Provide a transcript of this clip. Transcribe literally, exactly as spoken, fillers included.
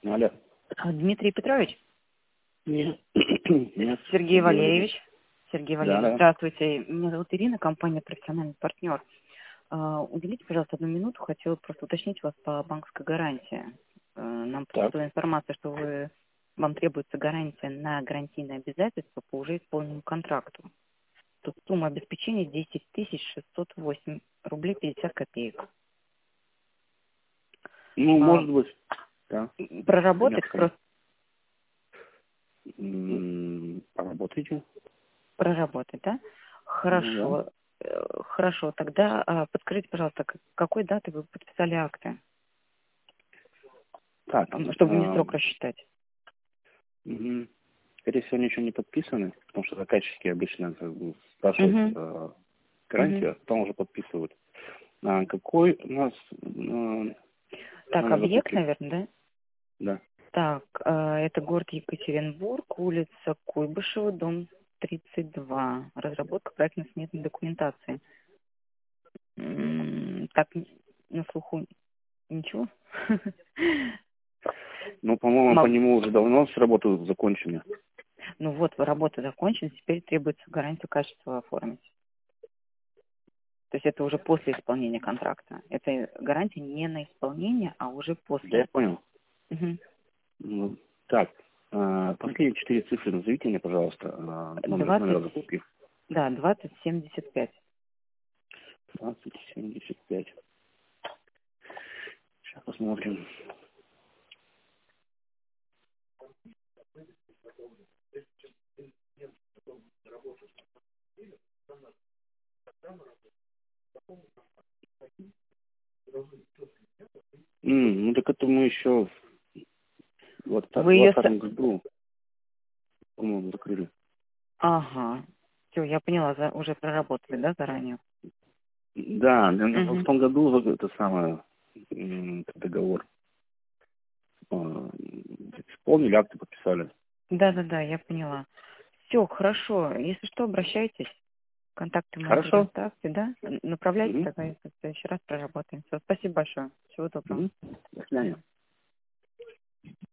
Алло. А, Дмитрий Петрович? Нет. Нет. Сергей Валерьевич. Сергей Да, Валерьевич, да. здравствуйте. Меня зовут Ирина, компания «Профессиональный партнер». А, Уделите, пожалуйста, одну минуту. Хотела просто уточнить вас по банковской гарантии. А, Нам Так. поступила информация, что вы, вам требуется гарантия на гарантийное обязательство по уже исполненному контракту. Тут сумма обеспечения десять тысяч шестьсот восемь рублей пятьдесят копеек. Ну, А, может быть. Да. Проработать Необходимо. просто М, Поработайте. проработать, да? Ну, да. Хорошо. Э, Хорошо, тогда а, подскажите, пожалуйста, к- какой даты вы подписали акты, Так. М, чтобы мне а, срок рассчитать? мгм. Скорее всего, ничего не подписаны, потому что заказчики обычно как бы спрашивают Угу. э, Угу. гарантию, а потом уже подписывают. А какой у нас э, Так, номер объект, закупки? наверное, да? Да. Так, а, это город Екатеринбург, улица Куйбышева, дом тридцать два. Разработка проектно-сметной документации. М, Так, на слуху ничего? Ну, по-моему, по Мам, нему уже давно все работы закончены. ну вот, работа закончена, теперь требуется гарантию качества оформить. То есть это уже после исполнения контракта. Это гарантия не на исполнение, а уже Да, я после. понял. Мгм. Ну, так, а, последние четыре цифры назовите мне, пожалуйста, а, номер, номер двадцать, закупки. да, двадцать семьдесят пять. двадцать семьдесят пять. Сейчас посмотрим. М, ну так это мы еще вот в Вы ее... двадцатом году, по-моему, закрыли. Ага. Все, я поняла, за- уже проработали, да, заранее? Да, ну, в Угу. том году за- это самое м, договор. а, Исполнили, акты подписали. Да-да-да, я поняла. Все, хорошо. Если что, обращайтесь. Контакты мои Хорошо. предоставьте, да? Н- Направляйте, Мгм. тогда в следующий раз проработаем. Все, спасибо большое. Всего доброго. Мгм. До свидания. Мгм.